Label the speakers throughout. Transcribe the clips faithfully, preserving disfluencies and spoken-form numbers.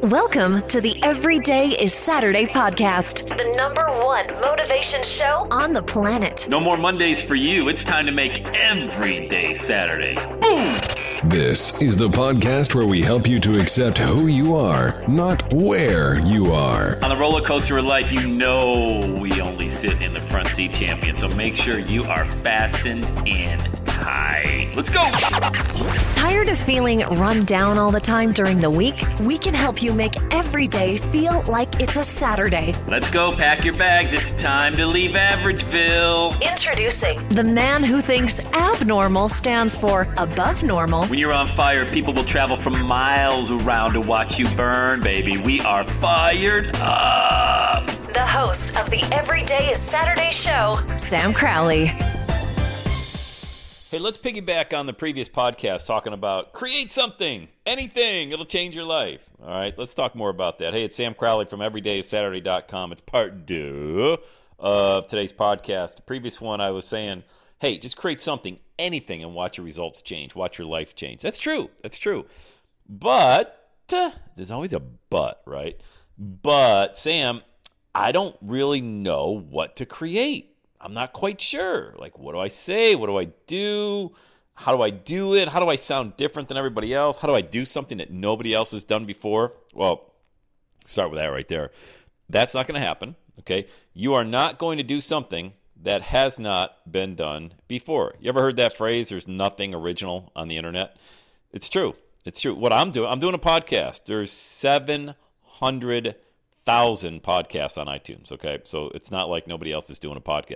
Speaker 1: Welcome to the Everyday is Saturday podcast, the number one motivation show on the planet.
Speaker 2: No more Mondays for you. It's time to make every day Saturday. Boom!
Speaker 3: This is the podcast where we help you to accept who you are, not where you are.
Speaker 2: On the roller coaster of life, you know we only sit in the front seat, champion. So make sure you are fastened in tight. Let's go!
Speaker 1: Tired of feeling run down all the time during the week? We can help you make every day feel like it's a Saturday.
Speaker 2: Let's go, pack your bags. It's time to leave Averageville.
Speaker 1: Introducing the man who thinks abnormal stands for above normal.
Speaker 2: When you're on fire, people will travel from miles around to watch you burn, baby. We are fired up.
Speaker 1: The host of the Everyday is Saturday show, Sam Crowley.
Speaker 2: Hey, let's piggyback on the previous podcast talking about create something, anything, it'll change your life. All right, let's talk more about that. Hey, it's Sam Crowley from everyday is saturday dot com. It's part two of today's podcast. The previous one I was saying, hey, just create something, anything, and watch your results change. Watch your life change. That's true. That's true. But, uh, there's always a but, right? But, Sam, I don't really know what to create. I'm not quite sure. Like, what do I say? What do I do? How do I do it? How do I sound different than everybody else? How do I do something that nobody else has done before? Well, start with that right there. That's not going to happen, okay? You are not going to do something that has not been done before. You ever heard that phrase, there's nothing original on the internet? It's true. It's true. What I'm doing, I'm doing a podcast. There's seven hundred thousand podcasts on iTunes, okay? So it's not like nobody else is doing a podcast.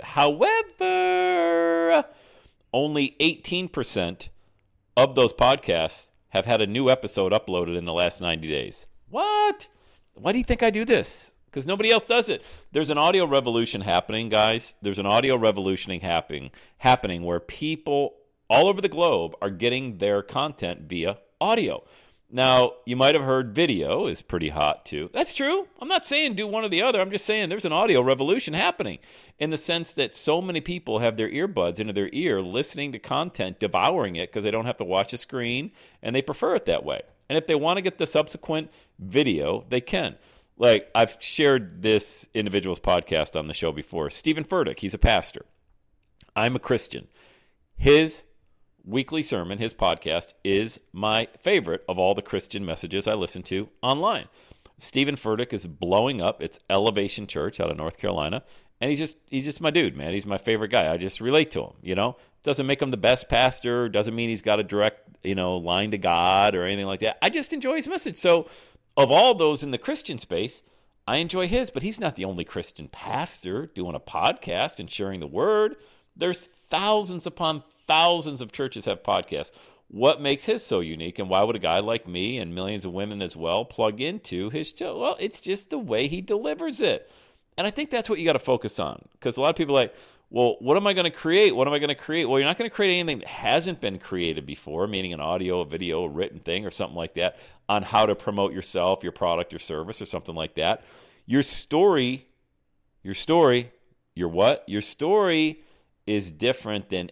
Speaker 2: However, only eighteen percent of those podcasts have had a new episode uploaded in the last ninety days. What? Why do you think I do this? Because nobody else does it. There's an audio revolution happening, guys. There's an audio revolution happening, happening where people all over the globe are getting their content via audio. Now, you might have heard video is pretty hot too. That's true. I'm not saying do one or the other. I'm just saying there's an audio revolution happening in the sense that so many people have their earbuds into their ear listening to content, devouring it because they don't have to watch a screen, and they prefer it that way. And if they want to get the subsequent video, they can. Like, I've shared this individual's podcast on the show before. Steven Furtick, he's a pastor. I'm a Christian. His weekly sermon, his podcast, is my favorite of all the Christian messages I listen to online. Steven Furtick is blowing up. It's Elevation Church out of North Carolina, and he's just he's just my dude, man. He's my favorite guy. I just relate to him, you know? Doesn't make him the best pastor, doesn't mean he's got a direct, you know, line to God or anything like that. I just enjoy his message. So of all those in the Christian space, I enjoy his, but he's not the only Christian pastor doing a podcast and sharing the word. There's thousands upon thousands of churches have podcasts. What makes his so unique, and why would a guy like me and millions of women as well plug into his show? Well, it's just the way he delivers it. And I think that's what you got to focus on, because a lot of people are like, well, what am I going to create? What am I going to create? Well, you're not going to create anything that hasn't been created before, meaning an audio, a video, a written thing or something like that on how to promote yourself, your product or service or something like that. Your story, your story, your what? Your story is different than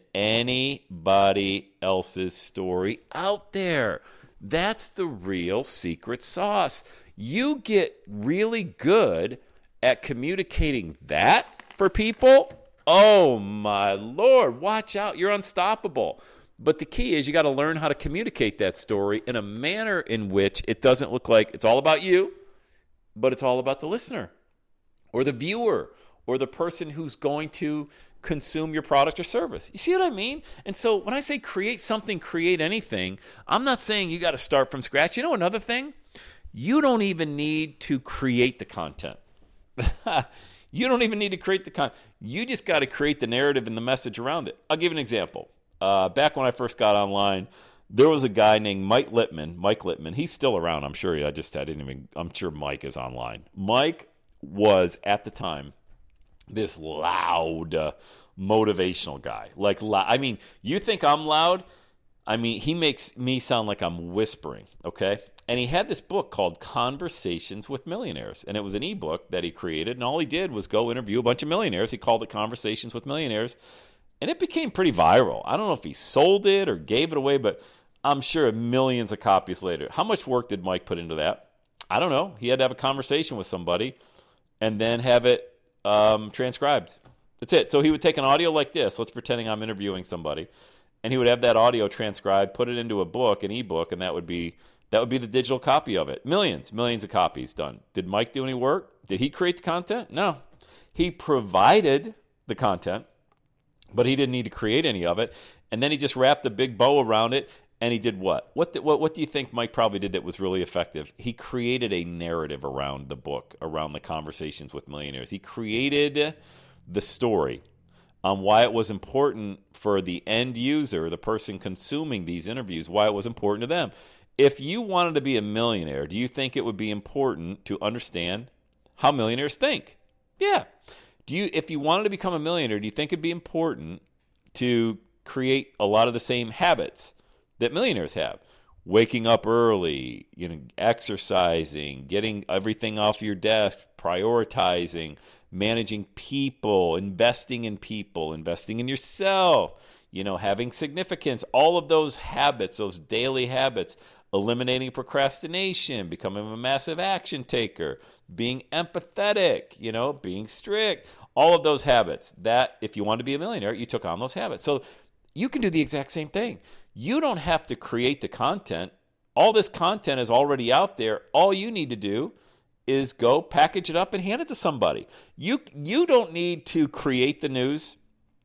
Speaker 2: anybody else's story out there. That's the real secret sauce. You get really good at communicating that for people. Oh my Lord, watch out. You're unstoppable. But the key is you got to learn how to communicate that story in a manner in which it doesn't look like it's all about you, but it's all about the listener or the viewer or the person who's going to consume your product or service. You see what I mean? And so when I say create something, create anything, I'm not saying you got to start from scratch. You know another thing? You don't even need to create the content. You don't even need to create the content. You just got to create the narrative and the message around it. I'll give you an example. Uh, back when I first got online, there was a guy named Mike Littman. Mike Littman. He's still around. I'm sure. I just I didn't even. I'm sure Mike is online. Mike was at the time this loud, uh, motivational guy. Like, I mean, you think I'm loud? I mean, he makes me sound like I'm whispering, okay? And he had this book called Conversations with Millionaires, and it was an ebook that he created, and all he did was go interview a bunch of millionaires. He called it Conversations with Millionaires, and it became pretty viral. I don't know if he sold it or gave it away, but I'm sure millions of copies later. How much work did Mike put into that? I don't know. He had to have a conversation with somebody and then have it um, transcribed. That's it. So he would take an audio like this. Let's pretending I'm interviewing somebody. And he would have that audio transcribed, put it into a book, an ebook, and that would be that would be the digital copy of it. Millions, millions of copies done. Did Mike do any work? Did he create the content? No. He provided the content, but he didn't need to create any of it. And then he just wrapped a big bow around it, and he did what? What, the, what, what do you think Mike probably did that was really effective? He created a narrative around the book, around the conversations with millionaires. He created the story on why it was important for the end user, the person consuming these interviews, why it was important to them. If you wanted to be a millionaire, do you think it would be important to understand how millionaires think? Yeah. Do you, if you wanted to become a millionaire, do you think it'd be important to create a lot of the same habits that millionaires have? Waking up early, you know, exercising, getting everything off your desk, prioritizing, managing people, investing in people, investing in yourself, you know, having significance, all of those habits, those daily habits, eliminating procrastination, becoming a massive action taker, being empathetic, you know, being strict, all of those habits that if you wanted to be a millionaire, you took on those habits. So you can do the exact same thing. You don't have to create the content. All this content is already out there. All you need to do is go package it up and hand it to somebody. You you don't need to create the news.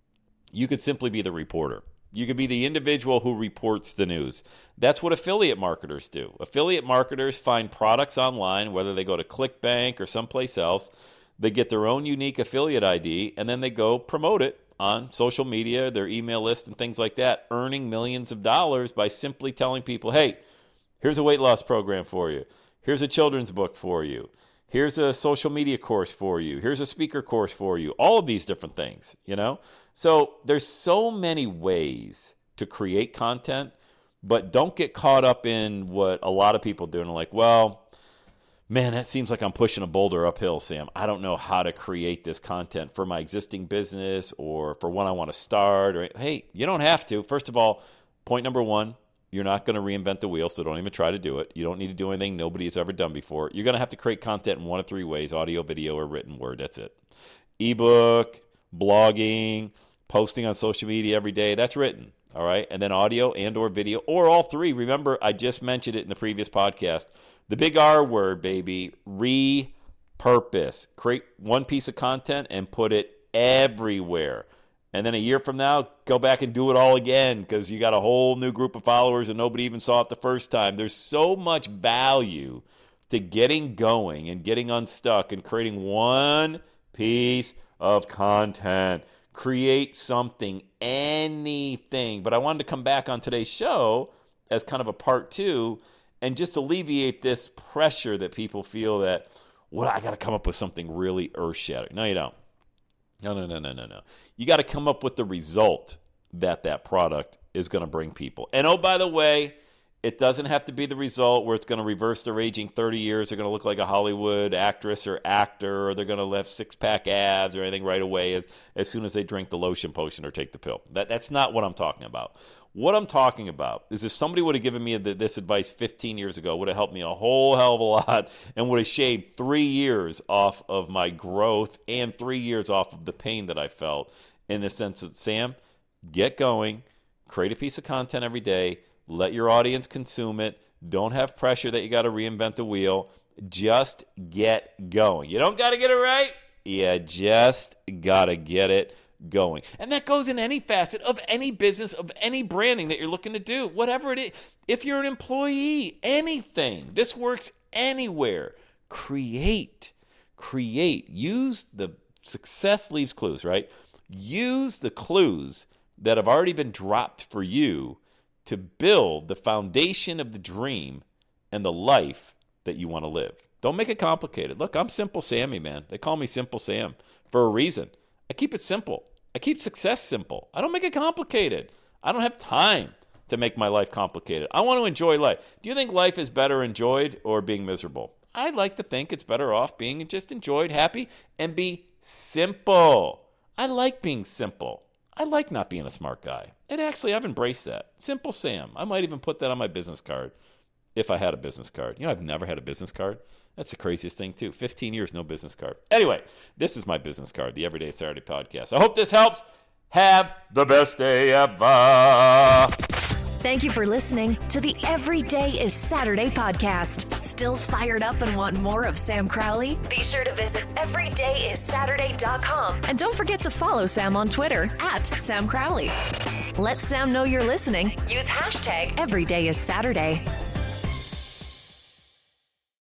Speaker 2: You could simply be the reporter. You could be the individual who reports the news. That's what affiliate marketers do. Affiliate marketers find products online, whether they go to ClickBank or someplace else. They get their own unique affiliate I D, and then they go promote it on social media, their email list, and things like that, earning millions of dollars by simply telling people, hey, here's a weight loss program for you. Here's a children's book for you. Here's a social media course for you. Here's a speaker course for you. All of these different things, you know? So there's so many ways to create content, but don't get caught up in what a lot of people do and like, well, man, that seems like I'm pushing a boulder uphill, Sam. I don't know how to create this content for my existing business or for one I want to start. Or hey, you don't have to. First of all, point number one, you're not going to reinvent the wheel, so don't even try to do it. You don't need to do anything nobody has ever done before. You're going to have to create content in one of three ways, audio, video, or written word. That's it. Ebook, blogging, posting on social media every day, that's written, all right? And then audio and or video, or all three. Remember, I just mentioned it in the previous podcast. The big R word, baby, repurpose. Create one piece of content and put it everywhere. And then a year from now, go back and do it all again because you got a whole new group of followers and nobody even saw it the first time. There's so much value to getting going and getting unstuck and creating one piece of content. Create something, anything. But I wanted to come back on today's show as kind of a part two and just alleviate this pressure that people feel that, well, I got to come up with something really earth-shattering. No, you don't. No, no, no, no, no, no. You got to come up with the result that that product is going to bring people. And oh, by the way, it doesn't have to be the result where it's going to reverse their aging thirty years. They're going to look like a Hollywood actress or actor, or they're going to have six-pack abs or anything right away as, as soon as they drink the lotion potion or take the pill. That, that's not what I'm talking about. What I'm talking about is if somebody would have given me this advice fifteen years ago, it would have helped me a whole hell of a lot and would have shaved three years off of my growth and three years off of the pain that I felt in the sense that, Sam, get going, create a piece of content every day, let your audience consume it, don't have pressure that you got to reinvent the wheel, just get going. You don't got to get it right, you just got to get it going. And that goes in any facet of any business, of any branding that you're looking to do, whatever it is. If you're an employee, anything. This works anywhere. Create. Create. Use the success leaves clues, right? Use the clues that have already been dropped for you to build the foundation of the dream and the life that you want to live. Don't make it complicated. Look, I'm Simple Sammy, man. They call me Simple Sam for a reason. I keep it simple. I keep success simple. I don't make it complicated. I don't have time to make my life complicated. I want to enjoy life. Do you think life is better enjoyed or being miserable? I'd like to think it's better off being just enjoyed, happy, and be simple. I like being simple. I like not being a smart guy. And actually, I've embraced that. Simple Sam. I might even put that on my business card. if I had a business card. You know, I've never had a business card. That's the craziest thing, too. fifteen years, no business card. Anyway, this is my business card, the Everyday Saturday Podcast. I hope this helps. Have the best day ever.
Speaker 1: Thank you for listening to the Everyday is Saturday podcast. Still fired up and want more of Sam Crowley? Be sure to visit everyday is saturday dot com. And don't forget to follow Sam on Twitter at Sam Crowley. Let Sam know you're listening. Use hashtag Everyday is Saturday.